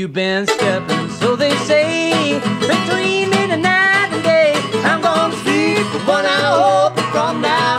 you've been stepping, so they say, between midnight and day. I'm gonna sleep with one eye open from now